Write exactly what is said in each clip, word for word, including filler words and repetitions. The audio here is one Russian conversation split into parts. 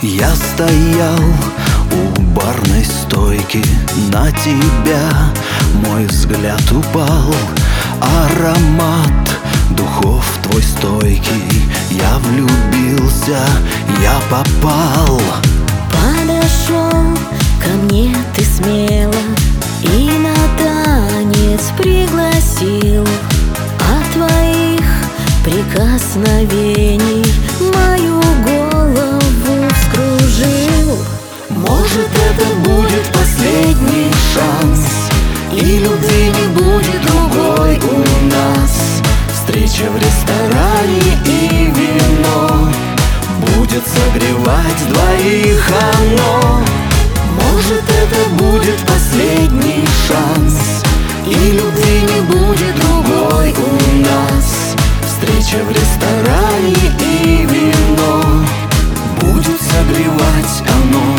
Я стоял у барной стойки, на тебя мой взгляд упал. Аромат духов твой стойкий, я влюбился, я попал. Подошел ко мне ты смело и на танец пригласил. От твоих прикосновений мою голову вскружил. Может, это будет последний шанс, и любви не будет другой у нас. Встреча в ресторане и вино будет согревать двоих оно. Может, это будет последний шанс, и любви не будет другой у нас. Встреча в ресторане и вино будет согревать оно.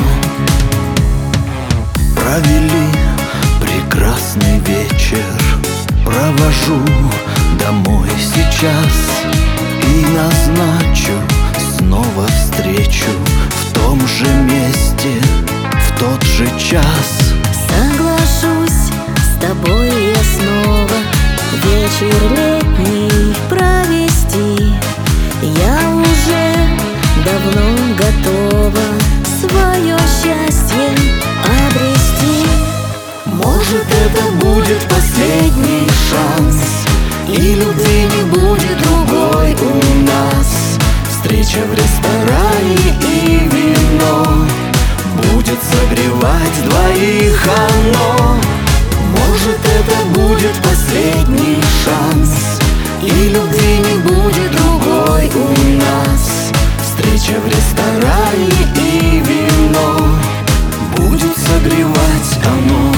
Провели прекрасный вечер, провожу домой сейчас и назначу снова встречу в том же месте, в тот же час. Соглашусь с тобой я снова вечер летний провести. Я уже давно готова свое счастье обрести. Может, это будет последний шанс, и любви не будет другой у нас. Встреча в ресторане и вино будет согревать двоих оно. Может, это будет последний шанс, и любви не будет другой у нас. Встреча в ресторане и вино будет согревать оно.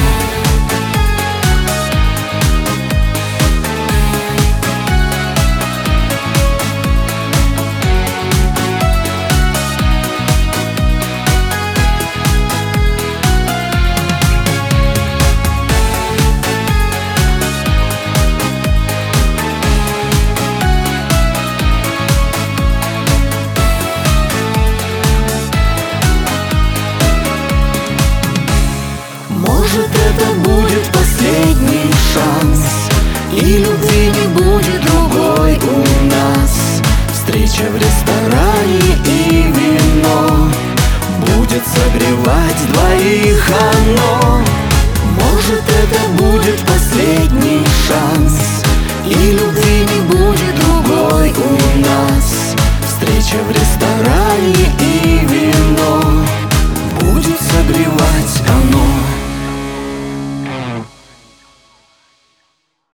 Может, это будет последний шанс, и любви не будет другой у нас. Встреча в ресторане и вино будет согревать двоих оно. Может, это будет последний шанс, и любви не будет другой у нас. Встреча в ресторане и вино будет согревать оно.